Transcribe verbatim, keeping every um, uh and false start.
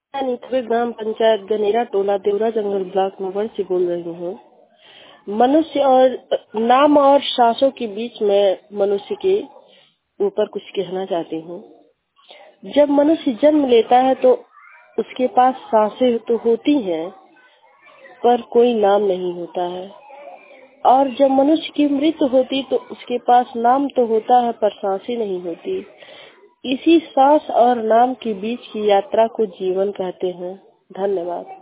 मैं निथवे ग्राम पंचायत गनेरा टोला देवरा जंगल ब्लॉक नंबर से बोल रही हूँ। मनुष्य और नाम और सांसों के बीच में मनुष्य के ऊपर कुछ कहना चाहती हूँ। जब मनुष्य जन्म लेता है तो उसके पास सांसें तो होती हैं, पर कोई नाम नहीं होता है। और जब मनुष्य की मृत्यु होती तो उसके पास नाम तो होता है, पर सांसें नहीं होती। इसी सांस और नाम के बीच की यात्रा को जीवन कहते हैं। धन्यवाद।